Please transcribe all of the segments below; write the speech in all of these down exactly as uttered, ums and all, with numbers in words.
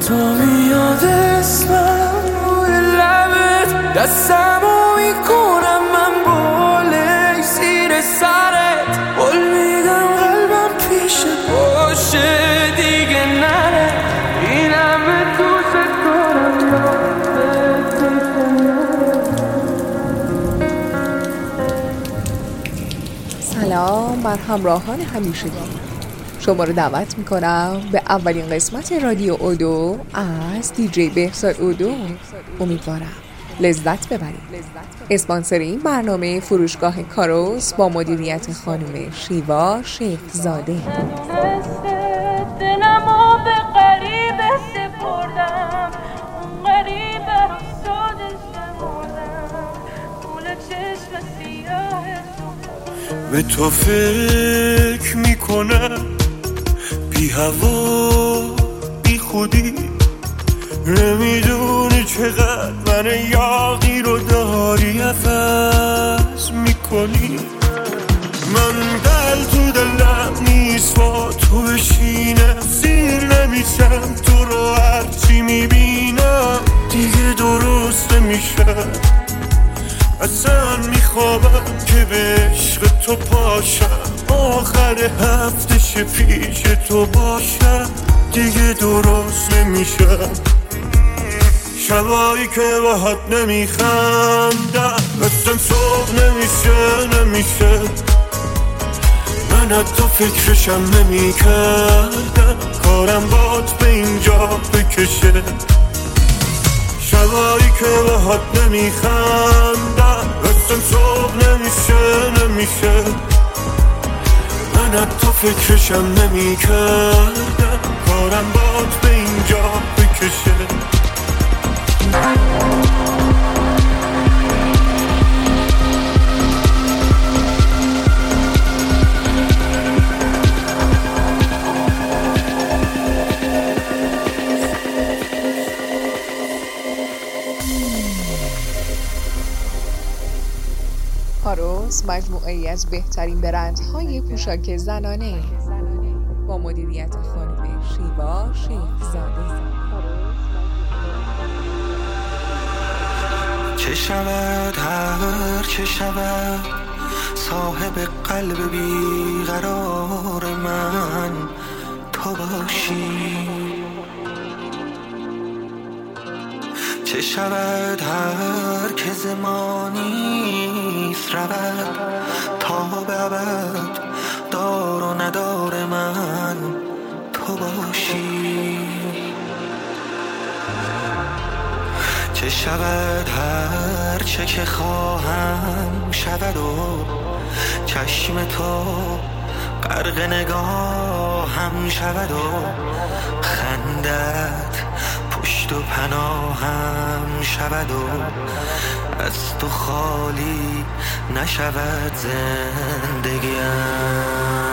تا میاد اسمم روی لبت دستمو میکنم من بالای زیر سرت قول میدم قلبم پیشت باشه دیگه نره این همه دوست دارم سلام بر همراهان همیشگی، شما رو دعوت میکنم به اولین قسمت رادیو اودو از دیجی بهزاد اودو. امیدوارم لذت ببرید. اسپانسر این برنامه فروشگاه کاروس با مدیریت خانم شیوا شیخ زاده. به تو فکر میکنم بی هوا بی خودی، نمیدونی چقدر من یاغی رو داری عوض میکنی. من دل تو دلم نیست با تو بشینم، سیر نمیشم تو رو هرچی میبینم دیگه درست نمیشه. اصلا میخوابم که به عشق تو پاشم، آخر هفتش پیش تو باشم دیگه درست نمیشم. شبایی که باهات نمیخندم اصلا صبح نمیشه نمیشه. من حتی فکرشم نمیکردم کارم بات به اینجا بکشه. شبایی که باهات نمیخندم اصلا صبح نمیشه نمیشه. من حتی فکرشم نمیکردم کارم بات به اینجا بکشه. کاروس مجموعه‌ای از بهترین برندهای پوشاک زنانه با مدیریت خانم شیوا شیخ زاده. چه شود هر چه شود صاحب قلب بیقرار من تو باشی. چه شود هر که زمانیست رود تا به ابد دار و ندار من تو باشی. چه شود هر چه که خواهم شود و چشم تو غرق نگاهم شود و خندت پشت و پناهم شود و از تو خالی نشود زندگیم.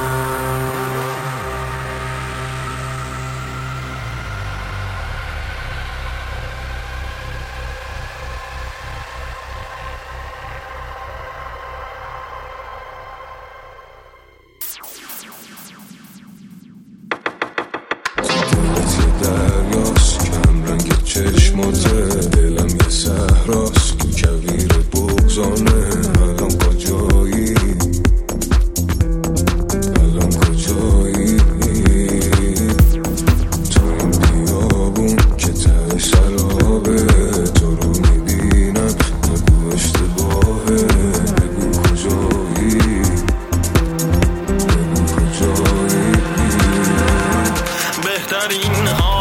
چشماته دلم یه صحراست تو کویر بغضانه. الان کجایی الان کجایی تو این بیابون که ته سرابه تو رو میبینم بگو اشتباهه. بگو کجایی بگو کجایی. بهترین ها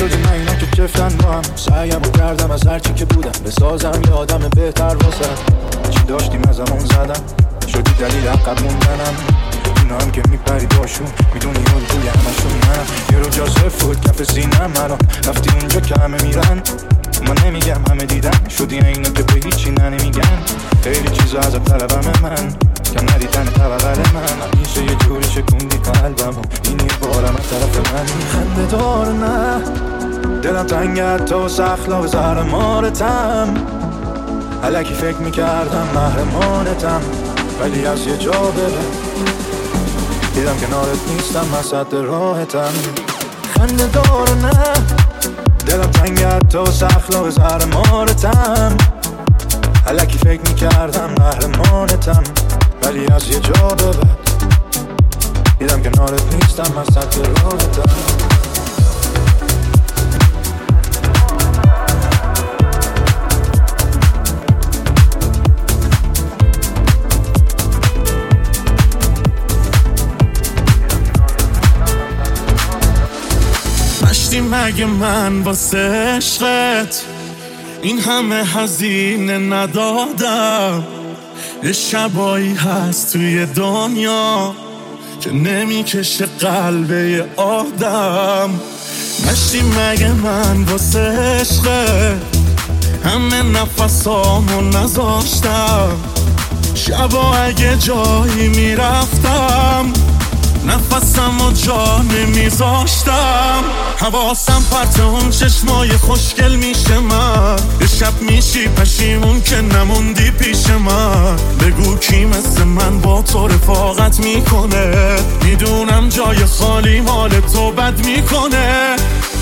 شدیم اینا که جفتن با هم. سعیم رو کردم از هرچی که بودم بسازم یه آدم بهتر واسه. چی داشتیم از همون زدم شدی دلیل عقب موندنم. اینا هم که میپری باشون میدونی اون توی همشون منم. یه رو جا صرف بود کف سینم الان رفتی اونجا که همه میرن. من نمیگم همه دیدن شدی اینا که به هیچی نمیگن. خیلی چیزا از طلبم من کم ندیدن طبقل من. همیشه یه جوری شکوندی قلبم و این یه بارم از طرف من. خنده دار نه دلم تنگت تو سخلا و زهر مارتم. الکی فکر میکردم محرمانتم ولی از یه جا ببر دیدم کنارت نیستم مسد راحتم. خنده دار نه دلم تنگت تو سخلا و زهر مارتم. الکی فکر میکردم محرمانتم ولی از یه جا ببر دیدم کنارت نیستم مسد راحتم. مگه من واسه عشقت این همه هزینه ندادم. یه شبایی هست توی دنیا که نمیکشه قلبه آدم. مشتی مگه من واسه عشقت همه نفسامو نذاشتم. شبا اگه جایی میرفتم نفسم و جا نمیذاشتم. حواسم پرت اون چشمای خوشگل میشه من. یه شب میشی پشیمون که نموندی پیش من. بگو کی مثل من با تو رفاقت میکنه. میدونم جای خالی مال تو بد میکنه.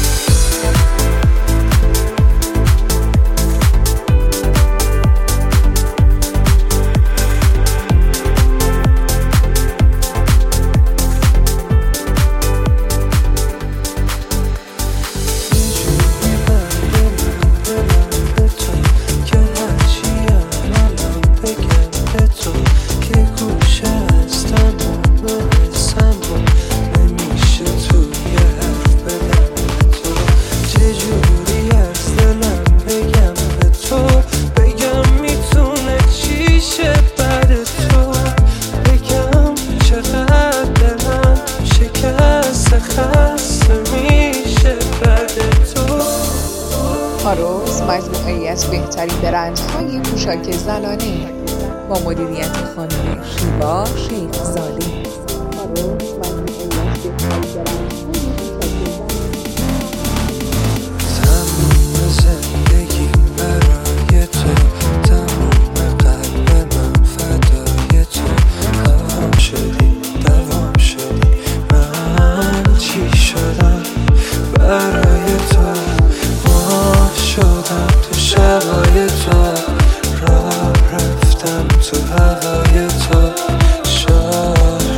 پاروز مجموعه‌ای از بهترین برندهای پوشاک زنانه با مدیریت خانم شیوا شیخزاده. پاروز مجموعه‌ای از بهترین برندهای تموم زندگی برای تو، تموم قلب من فدای تو. دوام شدی دوام شدی من چی شدم برای تو. شدم تو شبای تو، راه رفتم تو هوای تو. شاد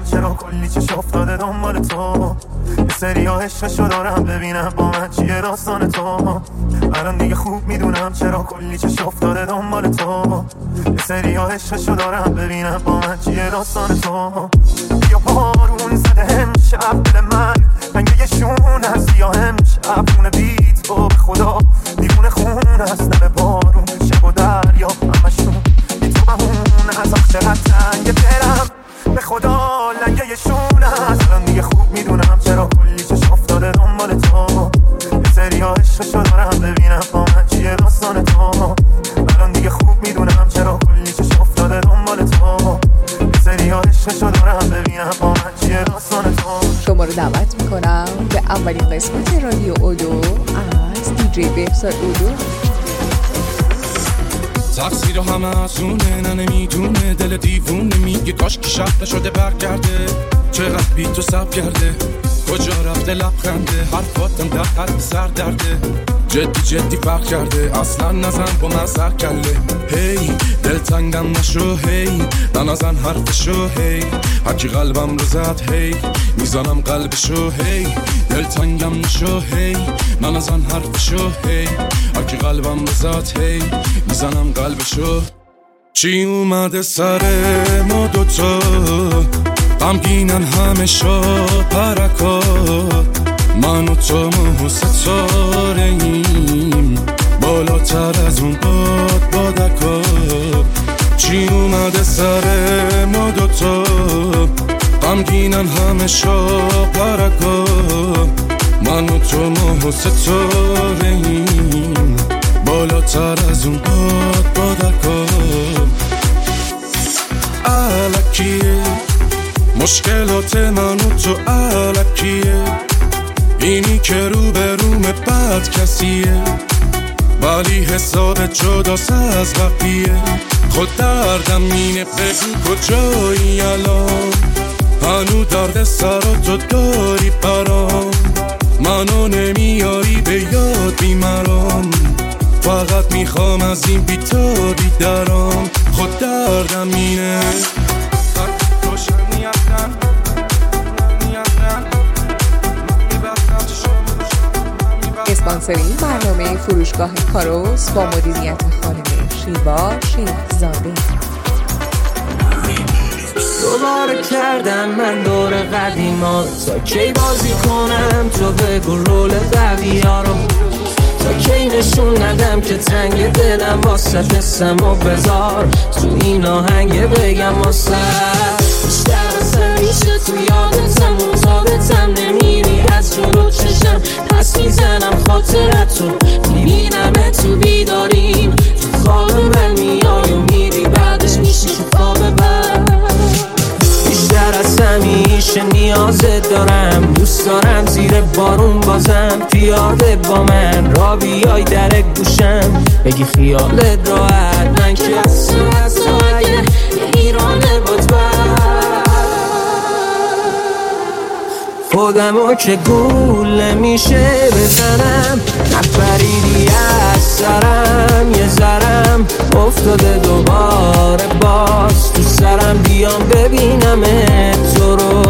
میدونم چرا کلی چش افتاده دنبال تو. یه سری ها عشقشو دارم ببینم با من چیه داستان تو. الان دیگه خوب میدونم چرا کلی چش افتاده دنبال تو. یه سری ها عشقشو دارم ببینم با من چیه داستان تو. یا بارون زده امشب دل من رنگه یه شون از سیاه امشب خونه بیت تو به خدا دیوونه خون از نم بارون شب و دریا همشون بی تو بهون از آخ چقدر تنگ دلم به خدا لنگه یه شون از. الان دیگه خوب میدونم چرا کلی چش افتاده دنبال تو. یه سری ها عشقشو دارم ببینم با من چیه داستان تو. الان دیگه خوب میدونم چرا کلی چش افتاده دنبال تو. یه سری ها عشقشو دارم ببینم با من چیه داستان تو. شما رو دعوت میکنم به اولین قسمت رادیو اودو از دیجی بهزاد اودو. تقصیر همه از اونه، نه نمیدونه دل دیوونه میگه کاش که شب نشده برگرده. چقدر بی تو سب کرده کجا رفته لبخنده. حرفاتم در حد سر درده جدی جدی فرق کرده. اصلا نزن با من سر کله. هی دل تنگم نشو هی ننازن حرفشو هی هرکی قلبم رو زد هی میزنم قلبشو هی دل تنگم نشو هی ننازن حرفشو هی هرکی قلبم رو زد هی میزنم قلبشو. چی اومده سر ما دوتا غمگینن همه شا پرکا. من و تو ماه و ستاره ایم بالاتر از اون باد بادکا. چی اومده سر ما دوتا غمگینن همه شا پرکا. من و تو ماه و ستاره ایم بالاتر از اون باد بادکا. الکیه مشکلات من و تو الکیه. اینی که رو به روم بد کسیه ولی حساب جداست از بقیه. خود دردم اینه بگو کجایی الان هنو درد سراتو داری برام. منو نمیاری به یاد بیمرام فقط میخوام از این بیتابی درام. خود دردم اینه اسپانسر این برنامه فروشگاه کاروس با مدیریت خانم شیوا شیخزاده. دوباره کردم من دور قدیما تا کی بازی کنم تو بگو رول قویا رو. تا کی نشون ندم که تنگ دلم واسه دستم و بذار تو این آهنگ بگم واسه. بیشتر از همیشه تو یادتم و تابتم نمیری از جلو چشم پس میزنم خاطرتو میبینم تو بیداریم تو خواب من میای و میری بعدش میشی که خواب بر. بیشتر از همیشه نیازت دارم دوست دارم زیر بارون بازم پیاده با من را بیای در گوشم بگی خیالت راحت من که اصلا از تو اگه ایرانه بود بر. خودمو که گول میشه بزنم نپریدی از سرم یه ذرم افتاده دوباره باز تو سرم بیام ببینم تو رو.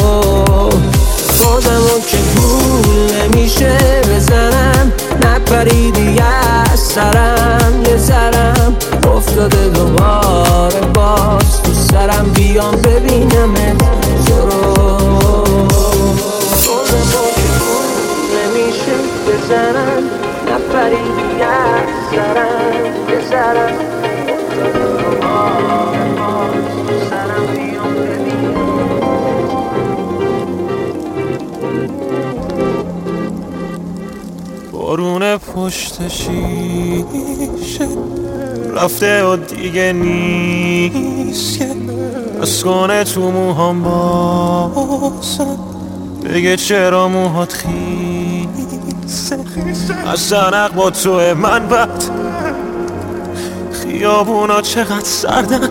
خودمو که گول میشه بزنم نپریدی از سرم یه ذرم افتاده دوباره باز تو سرم بیام ببینم تو رو. بزنم نپریدی از سرم یه ذرم سرم بیام ببینم. بارون پشت شیشه رفته و دیگه نیست که از کنه تو موهام باسم بگه چرا موهات خیسه. از زنق با توه من بد خیابونا چقدر سردن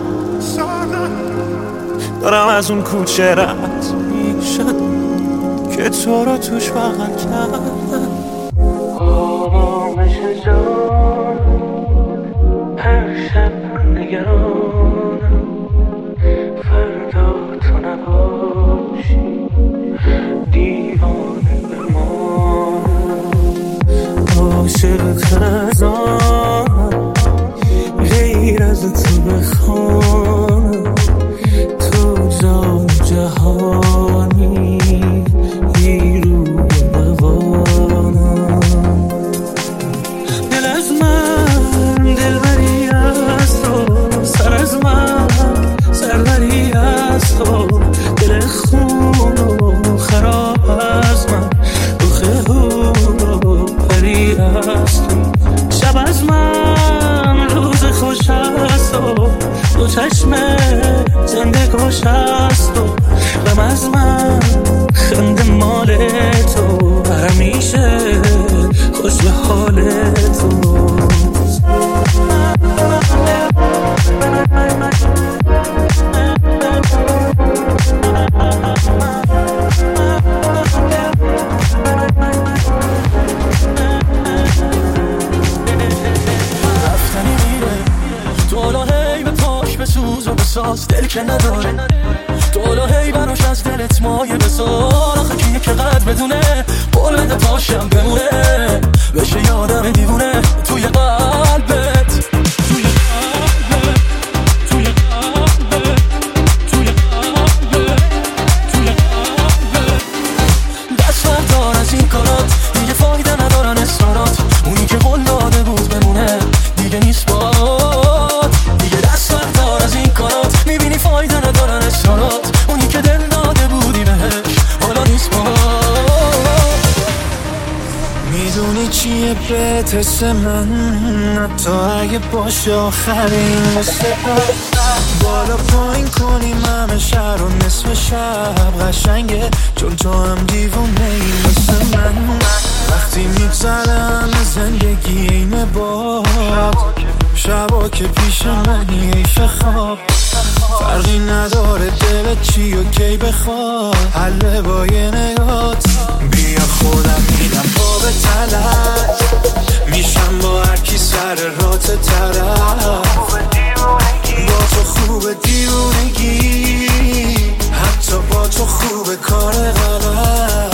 دارم از اون کوچه رد میشد که تو رو توش بغل کردم. آمامش جان هر شب نگرانم فردا تو نباشی بخونم تو جان جهانی نیروی روانم. دل از من دلبری از تو، سر از من سربری از تو، دل خون و خراب از من، روخه و پری از تو. شب از من روز خوش است و دو چشم زنده کش است و غم از من خنده مال تو، همیشه خوش به حال تو. دل که نداره دولو هی براش از دلت مایه بذار. آخه کیه که قد بدونه بلند پاشم بمونه بشه یادم دیوونه توی قلبت، توی قلبت، توی قلبت، توی قلبت، توی قلبت. دست بردار از این کارات دیگه فایده ندارن اصرارات، اونی که قول داده بود بمونه دیگه نیست باد. دیگه دست بردار از این کارات، میبینی فایده ندارن اصرارات، اونی که دل داده بودی بهش حالا نیست باد. میدونی چیه بهت حس من، حتی اگه باشه آخرین مثل بالا پایین کنیم همه شهر و نصف شب قشنگه، چون تو هم دیوونه ای مثل من. وقتی میگذره همه زندگی اینه باد، شبا که پیش منی ایش خواب، فرقی نداره دلت چی و کی بخواد، حله با یه نگات. بیا خودم میدم با به تلت، میشم با هر کی سر رات طرف. با تو خوب دیوونگی، حتی با تو خوب کار غلط.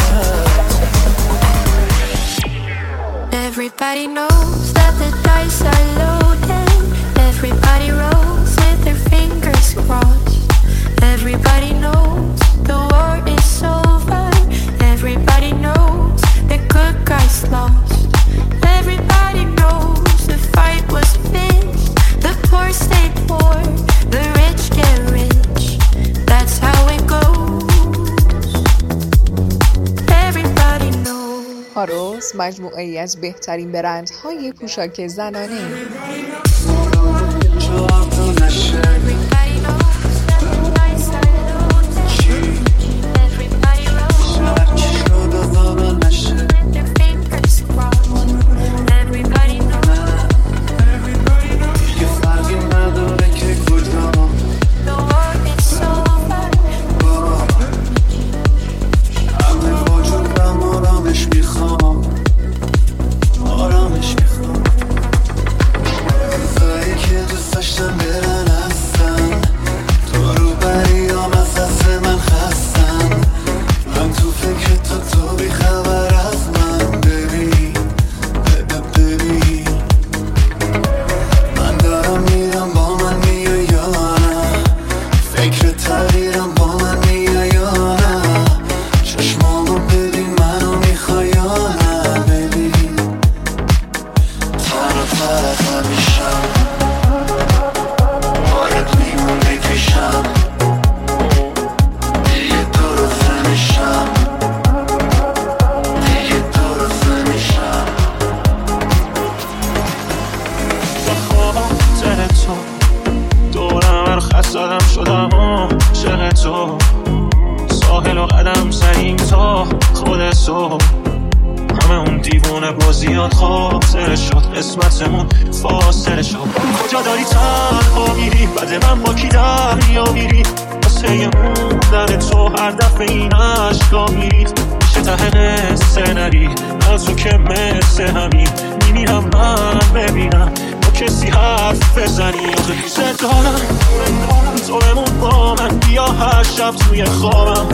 Everybody knows that the dice are loaded. Everybody rolls with their fingers crossed. Everybody knows the war is over. Everybody knows the good guys lost. Everybody knows the fight was finished. The poor stay poor, the rich get rich. That's how it goes. Everybody knows. هاروس مجموعه‌ای از بهترین برندهای پوشاک زنانه. ساحل و قدم سریم تا خود صبح، همه اون دیوونه بازیات خاطره شد، قسمتمون فاصله شد. کجا داری تنها میری؟ بعد من با کی دریا میری؟ واسه موندن تو هر دفعه این عشقا میرید، میشه ته قصه نری از تو که مثل همین میمیرم من ببینم با کسی حرف بزنی. آخه دوست دارم تو بمون با من، بیا هر شب توی خوابم،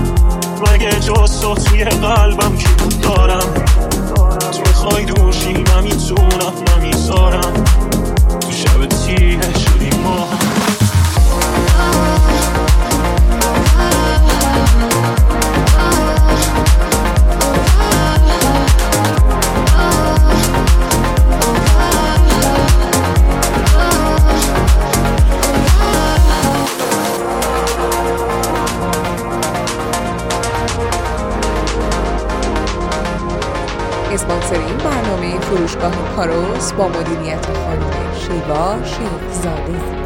مگه جز تو توی قلبم کی دارم؟ تو میخوای دوشی من میتونم نمیذارم، تو شب تیه شدی ما پادکست با مدیریت خانم شیوا شیخزاده.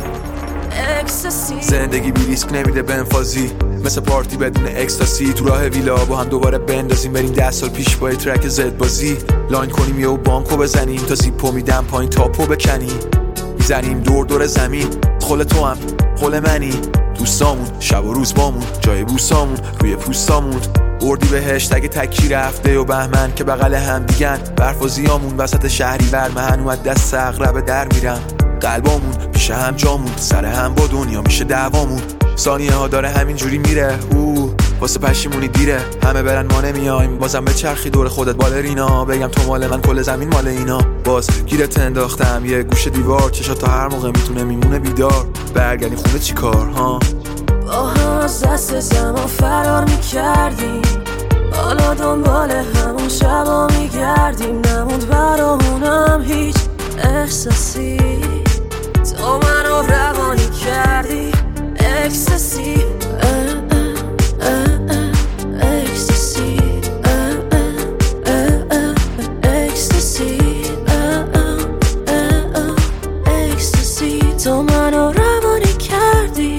زندگی بی ریسک نمیده به انفازی، مثل پارتی بدون اکستاسی. تو راه ویلا با هم دوباره بندازیم بریم ده سال پیش با یه ترک زد بازی. لاین کنیم یهو بانکو بزنیم تا زیپو میدم پایین تاپو بکنیم. میزنیم دور دور زمین، خل تو هم خل منی. دوستامون شب و روز بامون، جای بوسامون روی پوستامون. اردی بهشت اگه تکی رفته و بهمن که بغل هم دیگن. برفازیامون وسط شهری ورمهن اومد دست اغرب در میرم. قلبامون پیش هم جامون، سر هم با دنیا میشه دعوامون. ثانیه ها داره همین جوری میره، او واسه پشیمونی دیره. همه برن ما نمیایم، بازم به چرخی دور خودت بالرینا. بگم تو مال من کل زمین مال اینا. باز گیرت انداختم یه گوشه دیوار، چشات تا هر موقع میتونه میمونه بیدار. برگردی خونه چی کار ها؟ با هم از دست زمان فرار میکردیم، حالا دنبال همون شبا میگردیم. نموند برامونم هیچ احساسی، تو منو روانی کردی. اکستاسی اکستاسی اکستاسی اکستاسی تو منو روانی کردی.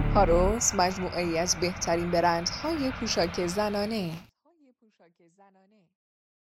هاروس مجموعه‌ای از بهترین برندهای پوشاک زنانه